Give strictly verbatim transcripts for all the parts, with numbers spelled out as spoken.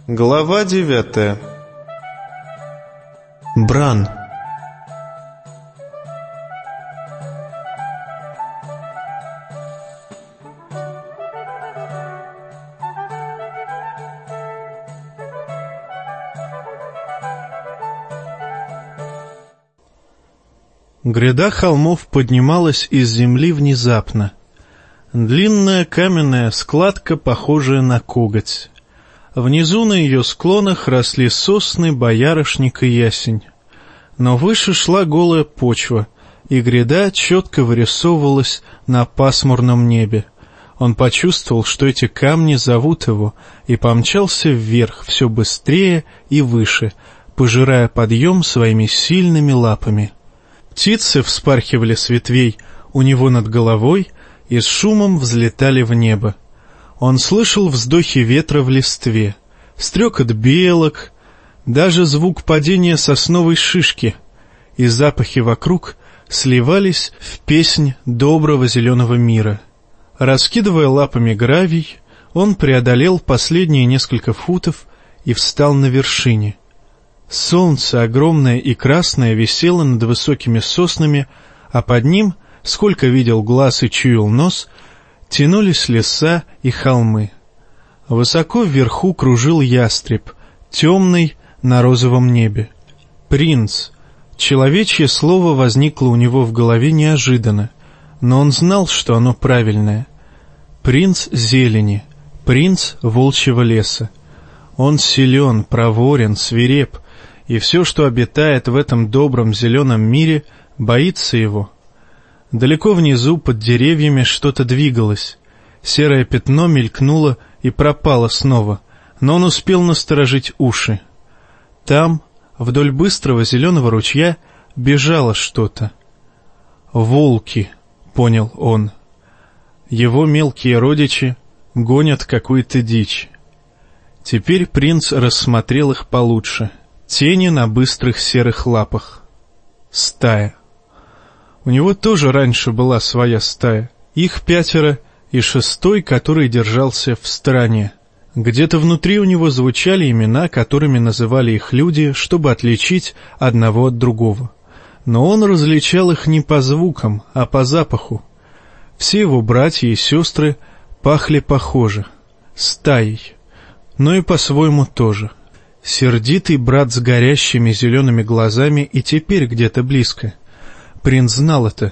Глава девятая. Бран. Гряда холмов поднималась из земли внезапно. Длинная каменная складка, похожая на коготь. Внизу на ее склонах росли сосны, боярышник и ясень. Но выше шла голая почва, и гряда четко вырисовывалась на пасмурном небе. Он почувствовал, что эти камни зовут его, и помчался вверх все быстрее и выше, пожирая подъем своими сильными лапами. Птицы вспархивали с ветвей у него над головой и с шумом взлетали в небо. Он слышал вздохи ветра в листве, стрекот белок, даже звук падения сосновой шишки, и запахи вокруг сливались в песнь доброго зеленого мира. Раскидывая лапами гравий, он преодолел последние несколько футов и встал на вершине. Солнце, огромное и красное, висело над высокими соснами, а под ним, сколько видел глаз и чуял нос, тянулись леса и холмы. Высоко вверху кружил ястреб, темный на розовом небе. «Принц». Человечье слово возникло у него в голове неожиданно, но он знал, что оно правильное. Принц зелени, принц волчьего леса. Он силен, проворен, свиреп, и все, что обитает в этом добром зеленом мире, боится его. Далеко внизу, под деревьями, что-то двигалось. Серое пятно мелькнуло и пропало снова, но он успел насторожить уши. Там, вдоль быстрого зеленого ручья, бежало что-то. «Волки», — понял он. Его мелкие родичи гонят какую-то дичь. Теперь принц рассмотрел их получше. Тени на быстрых серых лапах. Стая. У него тоже раньше была своя стая. Их пятеро и шестой, который держался в стороне. Где-то внутри у него звучали имена, которыми называли их люди, чтобы отличить одного от другого. Но он различал их не по звукам, а по запаху. Все его братья и сестры пахли похоже. Стаей. Но и по-своему тоже. Сердитый брат с горящими зелеными глазами и теперь где-то близко. Принц знал это,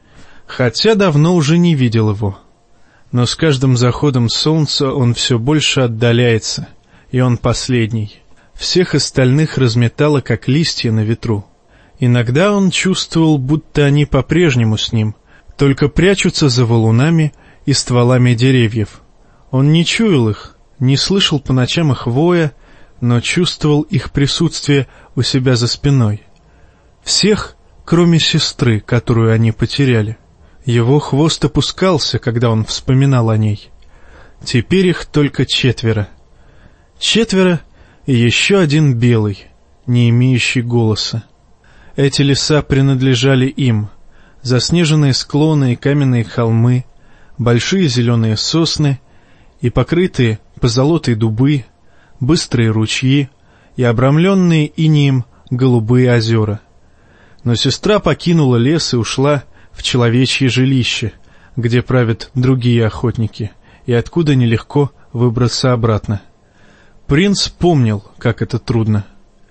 хотя давно уже не видел его. Но с каждым заходом солнца он все больше отдаляется, и он последний. Всех остальных разметало, как листья на ветру. Иногда он чувствовал, будто они по-прежнему с ним, только прячутся за валунами и стволами деревьев. Он не чуял их, не слышал по ночам их воя, но чувствовал их присутствие у себя за спиной. Всех, кроме сестры, которую они потеряли. Его хвост опускался, когда он вспоминал о ней. Теперь их только четверо. Четверо и еще один белый, не имеющий голоса. Эти леса принадлежали им. Заснеженные склоны и каменные холмы, большие зеленые сосны и покрытые позолотой дубы, быстрые ручьи и обрамленные инеем голубые озера. Но сестра покинула лес и ушла в человечье жилище, где правят другие охотники, и откуда нелегко выбраться обратно. Принц помнил, как это трудно.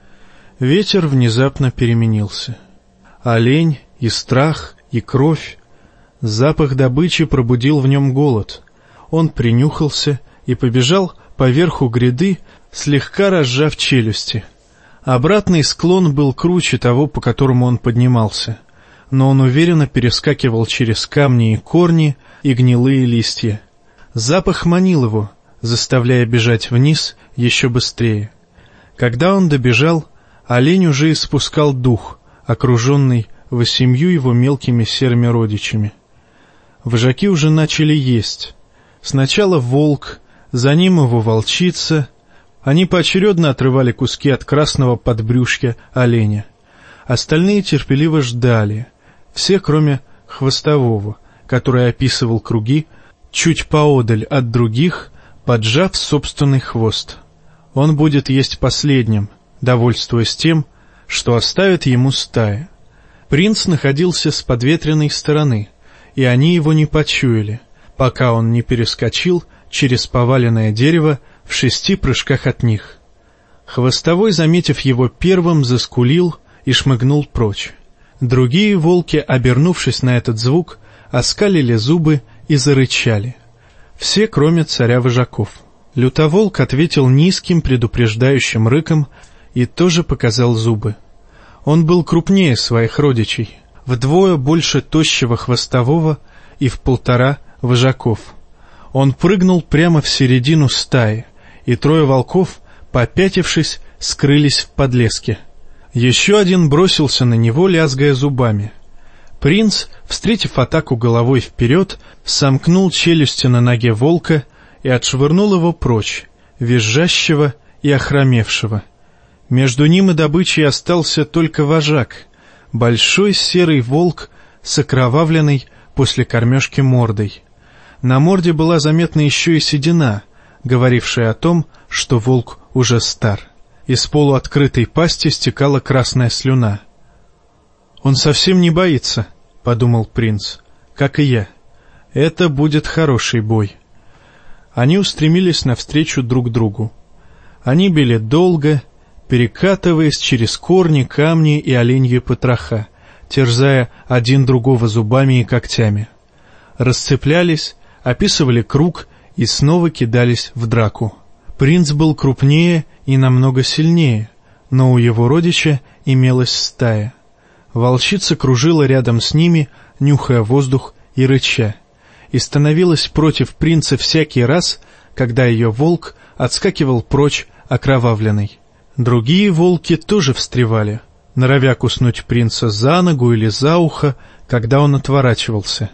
Ветер внезапно переменился. Олень и страх, и кровь. Запах добычи пробудил в нем голод. Он принюхался и побежал по верху гряды, слегка разжав челюсти. Обратный склон был круче того, по которому он поднимался, но он уверенно перескакивал через камни и корни и гнилые листья. Запах манил его, заставляя бежать вниз еще быстрее. Когда он добежал, олень уже испускал дух, окруженный восемью его мелкими серыми родичами. Вожаки уже начали есть. Сначала волк, за ним его волчица. Они поочередно отрывали куски от красного подбрюшья оленя. Остальные терпеливо ждали, все кроме хвостового, который описывал круги чуть поодаль от других, поджав собственный хвост. Он будет есть последним, довольствуясь тем, что оставит ему стая. Принц находился с подветренной стороны, и они его не почуяли, пока он не перескочил через поваленное дерево в шести прыжках от них. Хвостовой, заметив его первым, заскулил и шмыгнул прочь. Другие волки, обернувшись на этот звук, оскалили зубы и зарычали. Все, кроме царя вожаков. Лютоволк ответил низким предупреждающим рыком и тоже показал зубы. Он был крупнее своих родичей, вдвое больше тощего хвостового и в полтора вожаков. Он прыгнул прямо в середину стаи, и трое волков, попятившись, скрылись в подлеске. Еще один бросился на него, лязгая зубами. Принц, встретив атаку головой вперед, сомкнул челюсти на ноге волка и отшвырнул его прочь, визжащего и охромевшего. Между ним и добычей остался только вожак, большой серый волк с окровавленной после кормежки мордой. На морде была заметна еще и седина, говорившая о том, что волк уже стар. Из полуоткрытой пасти стекала красная слюна. «Он совсем не боится», — подумал принц, — «как и я. Это будет хороший бой». Они устремились навстречу друг другу. Они били долго, перекатываясь через корни, камни и оленьи потроха, терзая один другого зубами и когтями. Расцеплялись, описывали круг и снова кидались в драку. Принц был крупнее и намного сильнее, но у его родича имелась стая. Волчица кружила рядом с ними, нюхая воздух и рыча, и становилась против принца всякий раз, когда ее волк отскакивал прочь окровавленный. Другие волки тоже встревали, норовя куснуть принца за ногу или за ухо, когда он отворачивался.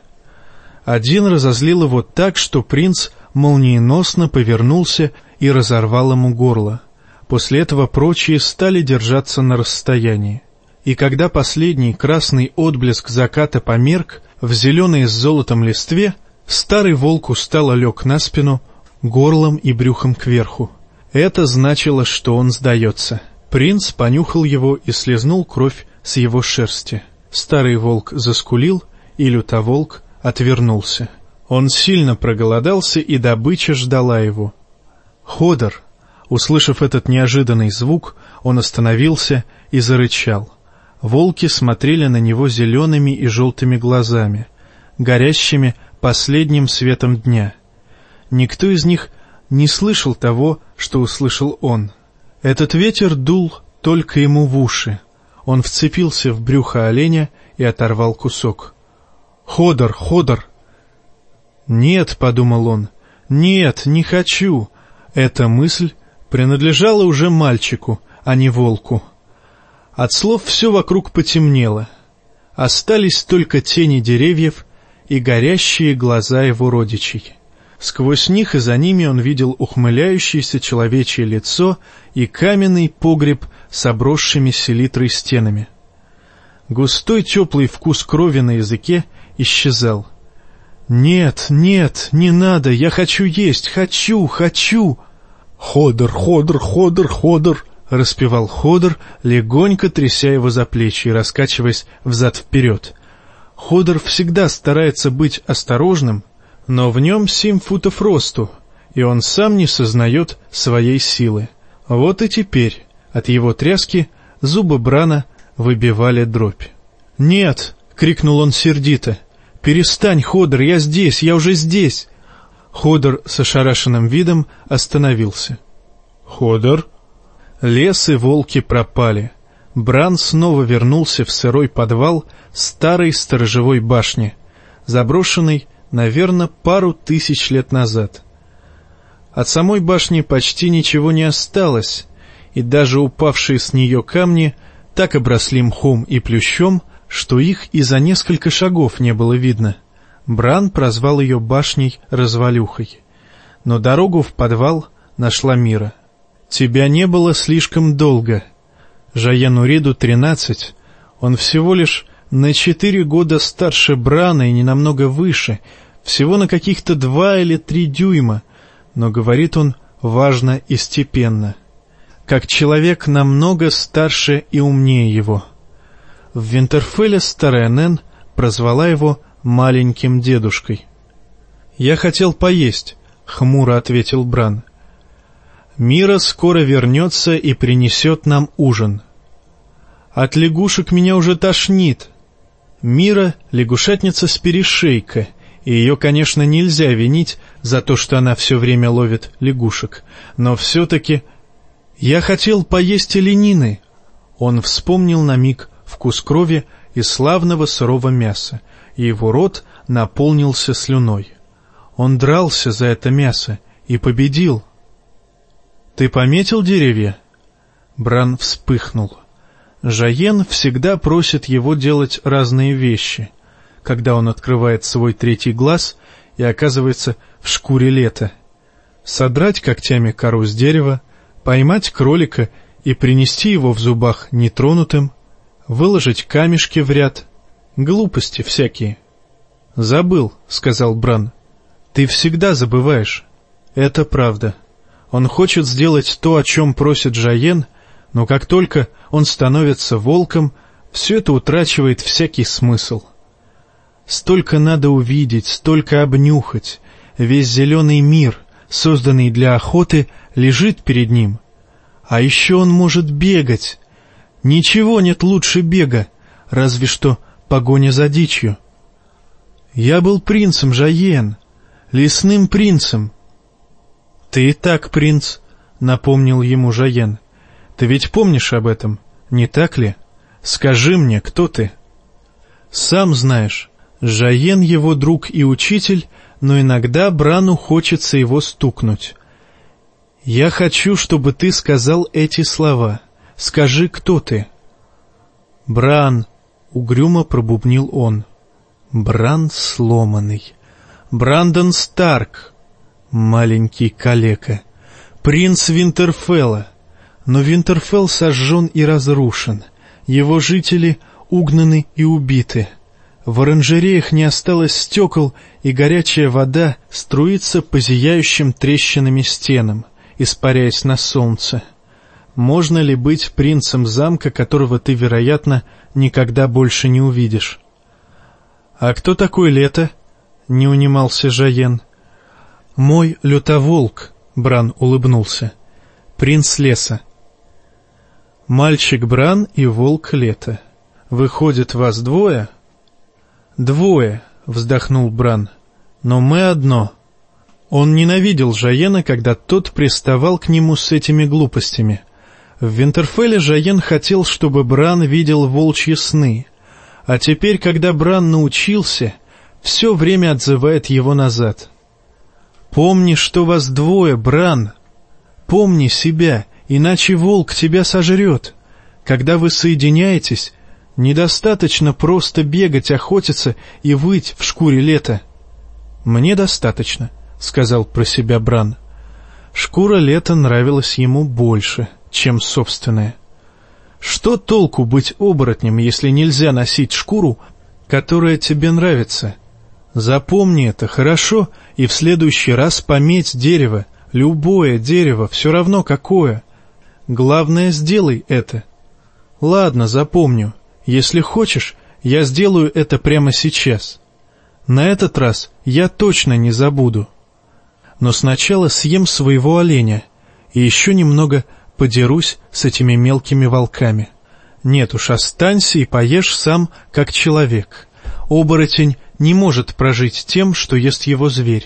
Один разозлил его так, что принц молниеносно повернулся и разорвал ему горло. После этого прочие стали держаться на расстоянии. И когда последний красный отблеск заката померк в зеленой с золотом листве, старый волк устало лег на спину, горлом и брюхом кверху. Это значило, что он сдается. Принц понюхал его и слезнул кровь с его шерсти. Старый волк заскулил, и лютоволк отвернулся. Он сильно проголодался, и добыча ждала его. «Ходор!» Услышав этот неожиданный звук, он остановился и зарычал. Волки смотрели на него зелеными и желтыми глазами, горящими последним светом дня. Никто из них не слышал того, что услышал он. Этот ветер дул только ему в уши. Он вцепился в брюхо оленя и оторвал кусок. «Ходор, Ходор!» «Нет», — подумал он, — «нет, не хочу». Эта мысль принадлежала уже мальчику, а не волку. От слов все вокруг потемнело. Остались только тени деревьев и горящие глаза его родичей. Сквозь них и за ними он видел ухмыляющееся человечье лицо и каменный погреб с обросшими селитрой стенами. Густой теплый вкус крови на языке исчезал. «Нет, нет, не надо, я хочу есть, хочу, хочу!» «Ходор, Ходор, Ходор, Ходор!» — распевал Ходор, легонько тряся его за плечи и раскачиваясь взад-вперед. Ходор всегда старается быть осторожным, но в нем семь футов росту, и он сам не сознает своей силы. Вот и теперь от его тряски зубы Брана выбивали дробь. «Нет!» — крикнул он сердито. «Перестань, Ходор, я здесь, я уже здесь!» Ходор с ошарашенным видом остановился. «Ходор?» Лес и волки пропали. Бран снова вернулся в сырой подвал старой сторожевой башни, заброшенной, наверное, пару тысяч лет назад. От самой башни почти ничего не осталось, и даже упавшие с нее камни так обросли мхом и плющом, что их и за несколько шагов не было видно. Бран прозвал ее башней-развалюхой. Но дорогу в подвал нашла Мира. «Тебя не было слишком долго. Жаян-Уриду тринадцать, он всего лишь на четыре года старше Брана и ненамного выше, всего на каких-то два или три дюйма, но говорит он важно и степенно. как человек намного старше и умнее его. В Винтерфелле старая Нэн прозвала его маленьким дедушкой. «Я хотел поесть», — хмуро ответил Бран. «Мира скоро вернется и принесет нам ужин. От лягушек меня уже тошнит». Мира — лягушатница-сперешейка, и ее, конечно, нельзя винить за то, что она все время ловит лягушек, но все-таки... «Я хотел поесть оленины». Он вспомнил на миг вкус крови и славного сырого мяса, и его рот наполнился слюной. Он дрался за это мясо и победил. «Ты пометил деревья?» Бран вспыхнул. Жаен всегда просит его делать разные вещи, когда он открывает свой третий глаз и оказывается в шкуре лета. Содрать когтями кору с дерева, поймать кролика и принести его в зубах нетронутым, выложить камешки в ряд. Глупости всякие. «Забыл», — сказал Бран. «Ты всегда забываешь». Это правда. Он хочет сделать то, о чем просит Жаен, но как только он становится волком, все это утрачивает всякий смысл. Столько надо увидеть, столько обнюхать. Весь зеленый мир, созданный для охоты, лежит перед ним. А еще он может бегать. Ничего нет лучше бега, разве что погоня за дичью. «Я был принцем, Жаен, лесным принцем». «Ты и так принц», — напомнил ему Жаен. «Ты ведь помнишь об этом, не так ли? Скажи мне, кто ты?» Сам знаешь, Жаен его друг и учитель, но иногда Брану хочется его стукнуть. «Я хочу, чтобы ты сказал эти слова. Скажи, кто ты?» «Бран», — угрюмо пробубнил он. «Бран сломанный. Брандон Старк. Маленький калека. Принц Винтерфелла. Но Винтерфелл сожжен и разрушен. Его жители угнаны и убиты. В оранжереях не осталось стекол, и горячая вода струится по зияющим трещинами стенам, испаряясь на солнце. Можно ли быть принцем замка, которого ты, вероятно, никогда больше не увидишь? «А кто такой Лето?» — не унимался Жаен. «Мой лютоволк», — Бран улыбнулся. «Принц леса». «Мальчик Бран и волк Лето. Выходит, вас двое?» «Двое», — вздохнул Бран. «Но мы одно». Он ненавидел Жаена, когда тот приставал к нему с этими глупостями. В Винтерфелле Жаен хотел, чтобы Бран видел волчьи сны, а теперь, когда Бран научился, все время отзывает его назад. «Помни, что вас двое, Бран. Помни себя, иначе волк тебя сожрет. Когда вы соединяетесь, недостаточно просто бегать, охотиться и выть в шкуре Лета». «Мне достаточно», — сказал про себя Бран. Шкура Лета нравилась ему больше, чем собственная. Что толку быть оборотнем, если нельзя носить шкуру, которая тебе нравится? Запомни это, хорошо, и в следующий раз пометь дерево, любое дерево, все равно какое. Главное, сделай это. Ладно, запомню. Если хочешь, я сделаю это прямо сейчас. На этот раз я точно не забуду. Но сначала съем своего оленя и еще немного подерусь с этими мелкими волками. Нет уж, останься и поешь сам, как человек. Оборотень не может прожить тем, что ест его зверь.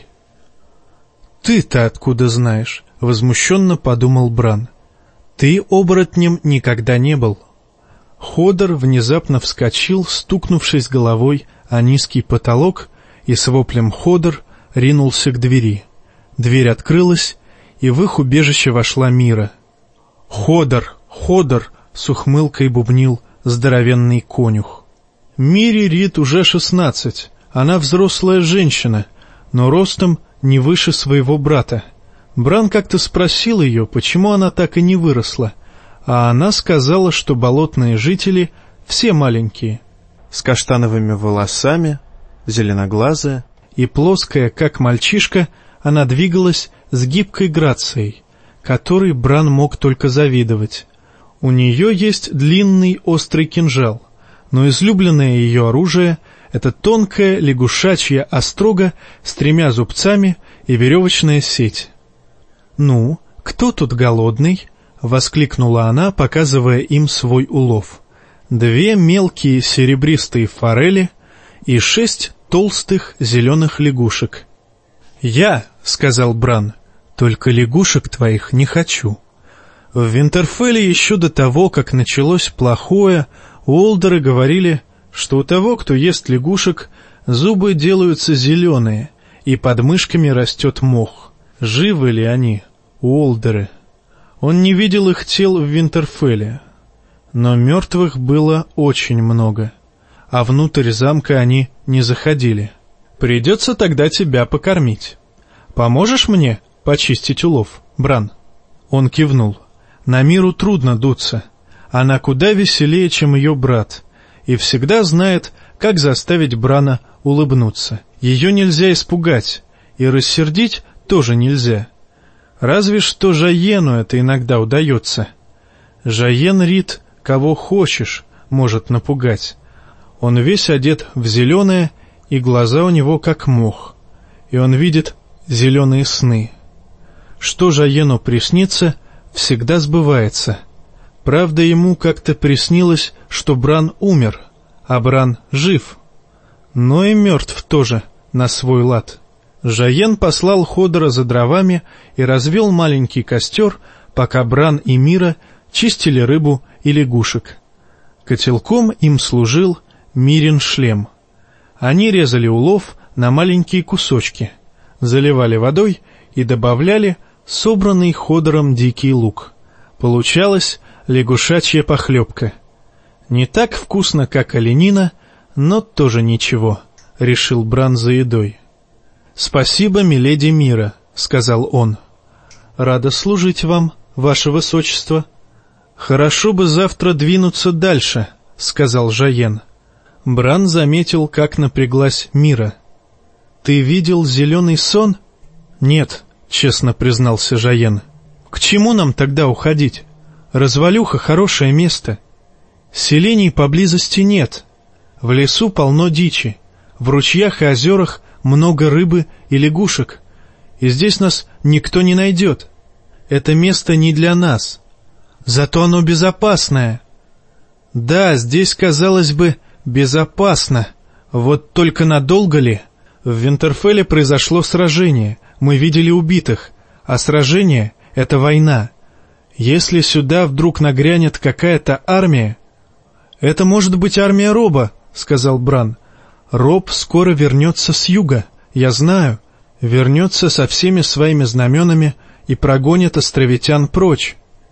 «Ты-то откуда знаешь?» — возмущенно подумал Бран. «Ты оборотнем никогда не был». Ходор внезапно вскочил, стукнувшись головой о низкий потолок, и с воплем «Ходор» ринулся к двери. Дверь открылась, и в их убежище вошла Мира. «Ходор! Ходор!» — с ухмылкой бубнил здоровенный конюх. Мире Рид уже шестнадцать, она взрослая женщина, но ростом не выше своего брата. Бран как-то спросил ее, почему она так и не выросла, а она сказала, что болотные жители все маленькие, с каштановыми волосами, зеленоглазая и плоская, как мальчишка, она двигалась с гибкой грацией, которой Бран мог только завидовать. У нее есть длинный острый кинжал, но излюбленное ее оружие — это тонкая лягушачья острога с тремя зубцами и веревочная сеть. «Ну, кто тут голодный?» — воскликнула она, показывая им свой улов. Две мелкие серебристые форели и шесть толстых зеленых лягушек. «Я», — сказал Бран, — «только лягушек твоих не хочу». В Винтерфелле еще до того, как началось плохое, уолдеры говорили, что у того, кто ест лягушек, зубы делаются зеленые, и под мышками растет мох. Живы ли они, уолдеры? Он не видел их тел в Винтерфелле, но мертвых было очень много, а внутрь замка они не заходили. «Придется тогда тебя покормить. Поможешь мне почистить улов, Бран?» Он кивнул. На Миру трудно дуться. Она куда веселее, чем ее брат, и всегда знает, как заставить Брана улыбнуться. Ее нельзя испугать, и рассердить тоже нельзя. Разве что Жаену это иногда удается. Жаен Рид кого хочешь может напугать. Он весь одет в зеленое, и глаза у него как мох, и он видит зеленые сны. Что Жаену приснится, всегда сбывается. Правда, ему как-то приснилось, что Бран умер, а Бран жив, но и мертв тоже на свой лад. Жаен послал Ходора за дровами и развел маленький костер, пока Бран и Мира чистили рыбу и лягушек. Котелком им служил Мирин шлем. Они резали улов на маленькие кусочки, заливали водой и добавляли собранный Ходором дикий лук. Получалась лягушачья похлебка. Не так вкусно, как оленина, но тоже ничего, — решил Бран за едой. «Спасибо, миледи Мира», — сказал он. «Рада служить вам, ваше высочество». «Хорошо бы завтра двинуться дальше», — сказал Жаен. Бран заметил, как напряглась Мира. «Ты видел зеленый сон?» «Нет», — честно признался Жаен. «К чему нам тогда уходить? Развалюха — хорошее место. Селений поблизости нет. В лесу полно дичи. В ручьях и озерах много рыбы и лягушек. И здесь нас никто не найдет. Это место не для нас. Зато оно безопасное». «Да, здесь, казалось бы, безопасно. Вот только надолго ли? В Винтерфелле произошло сражение. Мы видели убитых. А сражение — это война. Если сюда вдруг нагрянет какая-то армия...» «Это может быть армия Роба», — сказал Бран. «Роб скоро вернется с юга, я знаю. Вернется со всеми своими знаменами и прогонит островитян прочь».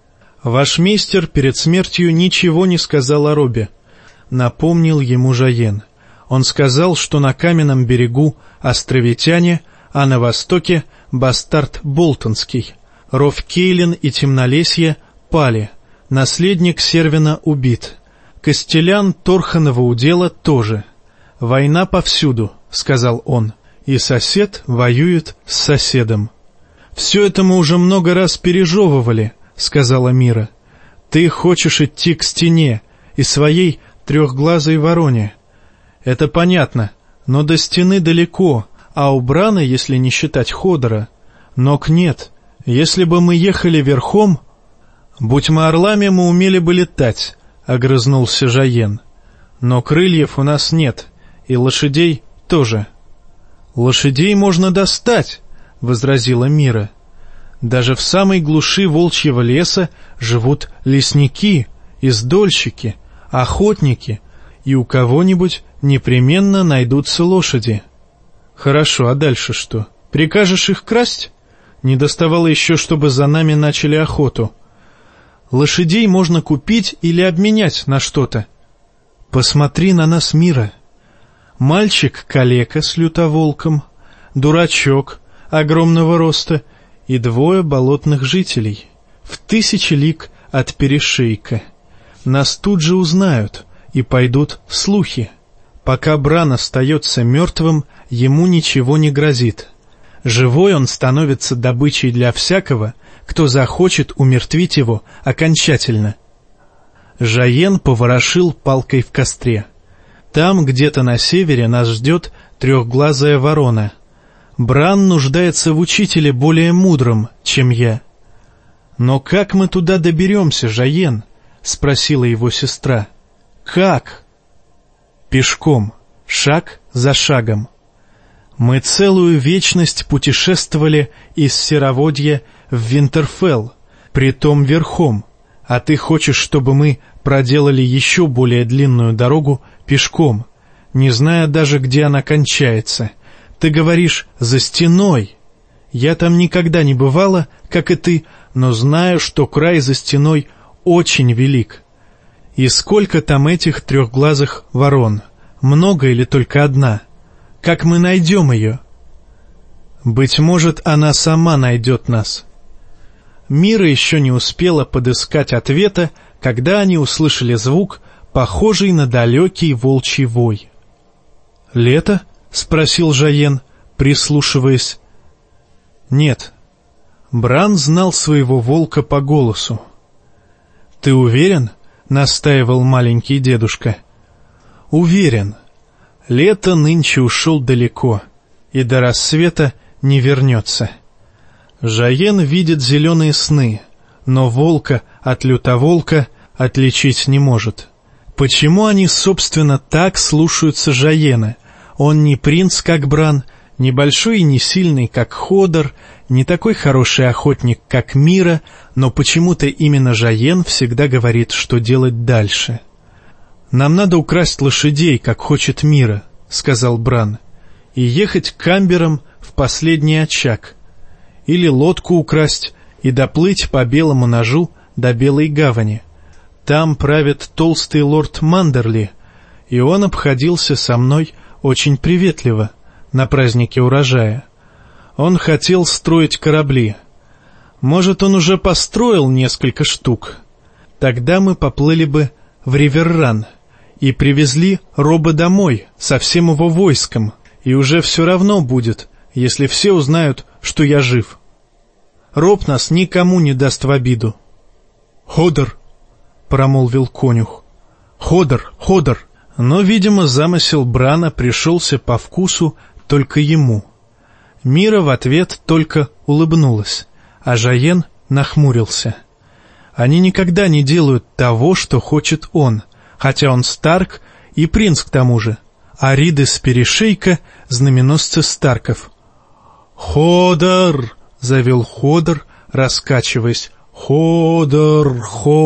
«Ваш мейстер перед смертью ничего не сказал о Робе», — напомнил ему Жаен. «Он сказал, что на каменном берегу островитяне, а на востоке — бастард Болтонский. Ров Кейлин и Темнолесье пали, наследник Сервина убит. Костелян Торханова удела тоже. Война повсюду», — сказал он, — «и сосед воюет с соседом». «Все это мы уже много раз пережевывали», — сказала Мира. «Ты хочешь идти к стене и своей трехглазой вороне. Это понятно, но до стены далеко, а у Брана, если не считать Ходора, ног нет. Если бы мы ехали верхом...» «Будь мы орлами, мы умели бы летать», — огрызнулся Жаен. «Но крыльев у нас нет, и лошадей тоже». «Лошадей можно достать», — возразила Мира. «Даже в самой глуши волчьего леса живут лесники, издольщики, охотники, и у кого-нибудь непременно найдутся лошади». «Хорошо, а дальше что? Прикажешь их красть? Не доставало еще, чтобы за нами начали охоту. Лошадей можно купить или обменять на что-то. Посмотри на нас, Мира. Мальчик-калека с лютоволком, дурачок огромного роста и двое болотных жителей в тысячи лиг от перешейка. Нас тут же узнают и пойдут слухи. Пока Бран остается мертвым, ему ничего не грозит. Живой он становится добычей для всякого, кто захочет умертвить его окончательно. Жаен поворошил палкой в костре. Там, где-то на севере, нас ждет трехглазая ворона. Бран нуждается в учителе более мудром, чем я. «Но как мы туда доберемся, Жаен?» — спросила его сестра. «Как?» «Пешком, шаг за шагом. Мы целую вечность путешествовали из Сероводья в Винтерфелл, притом верхом, а ты хочешь, чтобы мы проделали еще более длинную дорогу пешком, не зная даже, где она кончается. Ты говоришь «за стеной». Я там никогда не бывала, как и ты, но знаю, что край за стеной очень велик. И сколько там этих трехглазых ворон? Много или только одна? Как мы найдем ее? Быть может, она сама найдет нас. Мира еще не успела подыскать ответа, когда они услышали звук, похожий на далекий волчий вой. «Лето?» — спросил Жаен, прислушиваясь. «Нет». Бран знал своего волка по голосу. «Ты уверен?» — настаивал маленький дедушка. «Уверен. Лето нынче ушел далеко, и до рассвета не вернется». Жаен видит зеленые сны, но волка от лютоволка отличить не может. Почему они, собственно, так слушаются Жаена? Он не принц, как Бран, не большой и не сильный, как Ходор, не такой хороший охотник, как Мира, но почему-то именно Жаен всегда говорит, что делать дальше. «Нам надо украсть лошадей, как хочет Мира», — сказал Бран, — «и ехать к Камберам в последний очаг. Или лодку украсть и доплыть по Белому ножу до Белой гавани. Там правит толстый лорд Мандерли, и он обходился со мной очень приветливо на празднике урожая. Он хотел строить корабли. Может, он уже построил несколько штук. Тогда мы поплыли бы в Риверран и привезли Роба домой со всем его войском, и уже все равно будет, если все узнают, что я жив. Роб нас никому не даст в обиду». «Ходор!» — промолвил конюх. «Ходор! Ходор!» Но, видимо, замысел Брана пришелся по вкусу только ему. Мира в ответ только улыбнулась, а Жаен нахмурился. Они никогда не делают того, что хочет он, хотя он Старк и принц к тому же, а Риды с перешейка — знаменосцы Старков. «Ходор!» — завел Ходор, раскачиваясь. «Ходор,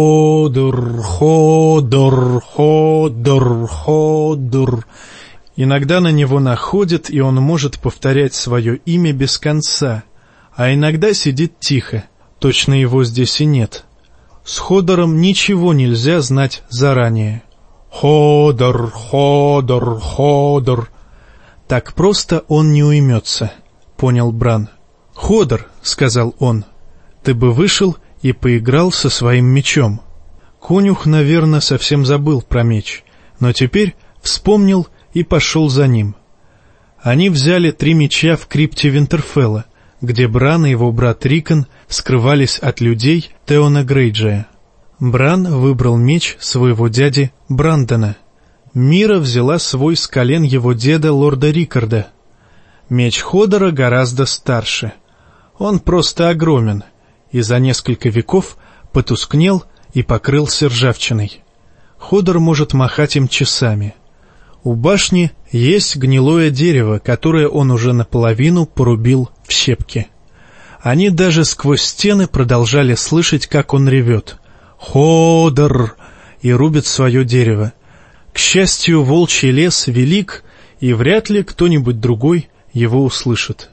Ходор, Ходор, Ходор, Ходор». Иногда на него находят, и он может повторять свое имя без конца, а иногда сидит тихо, точно его здесь и нет. С Ходором ничего нельзя знать заранее. «Ходор, Ходор, Ходор». Так просто он не уймется, понял Бран. «Ходор», — сказал он, — «ты бы вышел и поиграл со своим мечом». Конюх, наверное, совсем забыл про меч, но теперь вспомнил и пошел за ним. Они взяли три меча в крипте Винтерфелла, где Бран и его брат Рикон скрывались от людей Теона Грейджая. Бран выбрал меч своего дяди Брандона. Мира взяла свой с колен его деда лорда Рикарда. Меч Ходора гораздо старше. Он просто огромен, и за несколько веков потускнел и покрылся ржавчиной. Ходор может махать им часами. У башни есть гнилое дерево, которое он уже наполовину порубил в щепки. Они даже сквозь стены продолжали слышать, как он ревет «Ходор!» и рубит свое дерево. К счастью, волчий лес велик, и вряд ли кто-нибудь другой его услышит.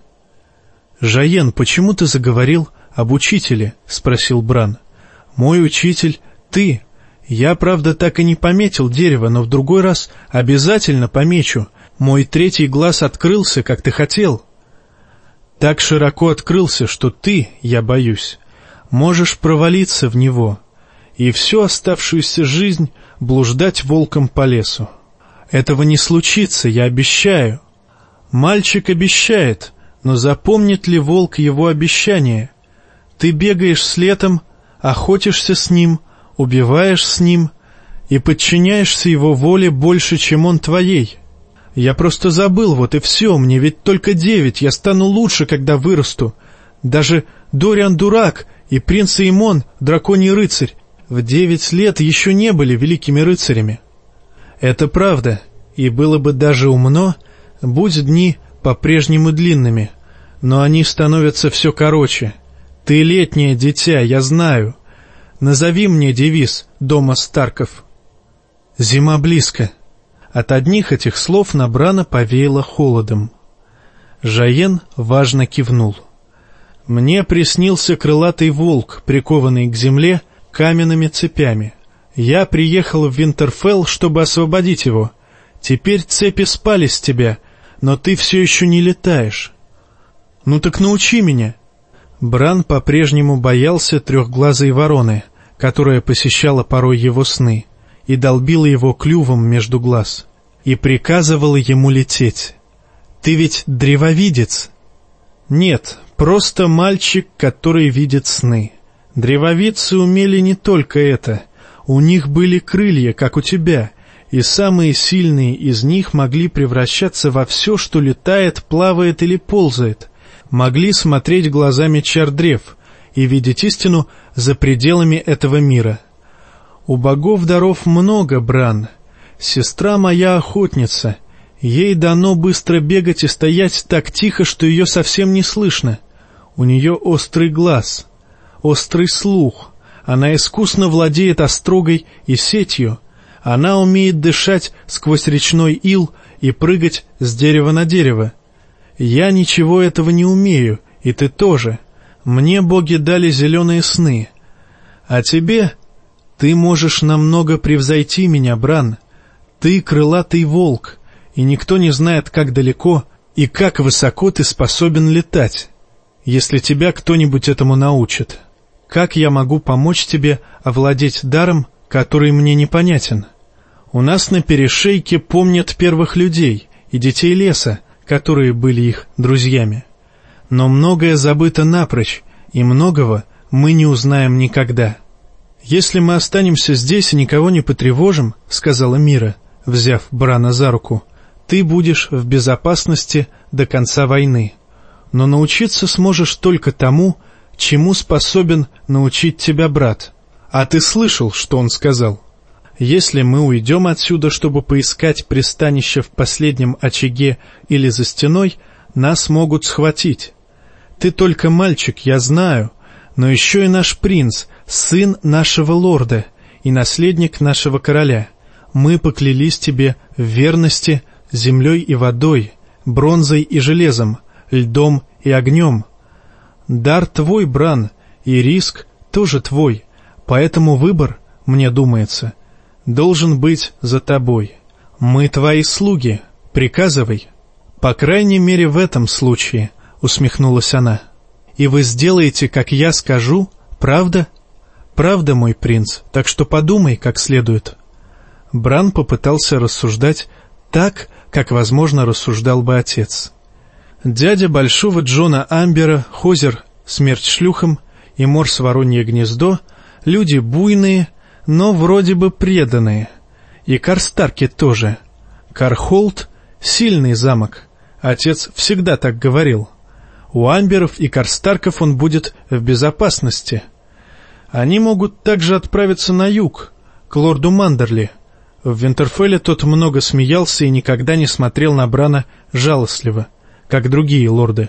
«Жаен, почему ты заговорил об учителе?» — спросил Бран. «Мой учитель — ты. Я, правда, так и не пометил дерево, но в другой раз обязательно помечу. Мой третий глаз открылся, как ты хотел». «Так широко открылся, что ты, я боюсь, можешь провалиться в него и всю оставшуюся жизнь блуждать волком по лесу. Этого не случится, я обещаю». «Мальчик обещает, Но запомнит ли волк его обещание? Ты бегаешь с летом, охотишься с ним, убиваешь с ним и подчиняешься его воле больше, чем он твоей. Я просто забыл, вот и все, мне ведь только девять, я стану лучше, когда вырасту. Даже Дориан Дурак и принц Эймон, драконий рыцарь, в девять лет еще не были великими рыцарями. Это правда, и было бы даже умно, будь дни по-прежнему длинными, но они становятся все короче. Ты летнее дитя, я знаю. Назови мне девиз дома Старков. Зима близко. От одних этих слов на Брана повеяло холодом. Жаен важно кивнул. Мне приснился крылатый волк, прикованный к земле каменными цепями. Я приехал в Винтерфелл, чтобы освободить его. Теперь цепи спали с тебя, но ты все еще не летаешь. Ну так научи меня. Бран по-прежнему боялся трехглазой вороны, которая посещала порой его сны, и долбила его клювом между глаз, и приказывала ему лететь. «Ты ведь древовидец?» «Нет, просто мальчик, который видит сны. Древовидцы умели не только это. У них были крылья, как у тебя, и самые сильные из них могли превращаться во все, что летает, плавает или ползает. Могли смотреть глазами чар-древ и видеть истину за пределами этого мира. У богов даров много, Бран. Сестра моя охотница. Ей дано быстро бегать и стоять так тихо, что ее совсем не слышно. У нее острый глаз, острый слух. Она искусно владеет острогой и сетью. Она умеет дышать сквозь речной ил и прыгать с дерева на дерево. Я ничего этого не умею, и ты тоже. Мне боги дали зеленые сны. А тебе... Ты можешь намного превзойти меня, Бран. Ты крылатый волк, и никто не знает, как далеко и как высоко ты способен летать. Если тебя кто-нибудь этому научит, как я могу помочь тебе овладеть даром, который мне непонятен? У нас на перешейке помнят первых людей и детей леса, которые были их друзьями. Но многое забыто напрочь, и многого мы не узнаем никогда. «Если мы останемся здесь и никого не потревожим, — сказала Мира, взяв Брана за руку, — ты будешь в безопасности до конца войны. Но научиться сможешь только тому, чему способен научить тебя брат. А ты слышал, что он сказал? Если мы уйдем отсюда, чтобы поискать пристанище в последнем очаге или за стеной, нас могут схватить. Ты только мальчик, я знаю, но еще и наш принц, сын нашего лорда и наследник нашего короля. Мы поклялись тебе в верности землей и водой, бронзой и железом, льдом и огнем. Дар твой, Бран, и риск тоже твой, поэтому выбор, мне думается, должен быть за тобой. Мы твои слуги, приказывай». «По крайней мере в этом случае», — усмехнулась она. «И вы сделаете, как я скажу, правда?» «Правда, мой принц, так что подумай как следует». Бран попытался рассуждать так, как, возможно, рассуждал бы отец. Дядя большого Джона Амбера, Хозер, смерть шлюхам и Морс Воронье гнездо — люди буйные, но вроде бы преданные. И Карстарки тоже. Кархолд — сильный замок. Отец всегда так говорил. У Амберов и Карстарков он будет в безопасности. Они могут также отправиться на юг, к лорду Мандерли. В Винтерфелле тот много смеялся и никогда не смотрел на Брана жалостливо, как другие лорды.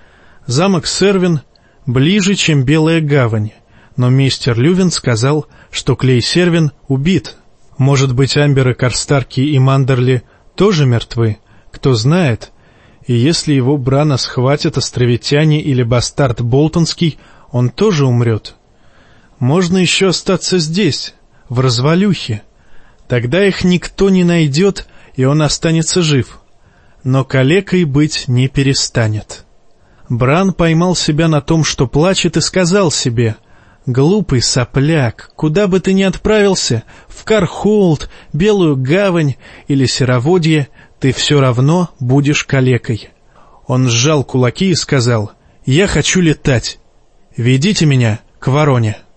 Замок Сервин ближе, чем Белая гавань, но мейстер Лювин сказал, что Клей Сервин убит. Может быть, Амберы, Карстарки и Мандерли тоже мертвы, кто знает. И если его Брана схватят островитяне или бастард Болтонский, он тоже умрет. Можно еще остаться здесь, в развалюхе. Тогда их никто не найдет, и он останется жив. Но калекой быть не перестанет. Бран поймал себя на том, что плачет, и сказал себе: «Глупый сопляк, куда бы ты ни отправился, в Кархолд, Белую гавань или Сероводье, ты все равно будешь калекой». Он сжал кулаки и сказал: «Я хочу летать. Ведите меня к вороне».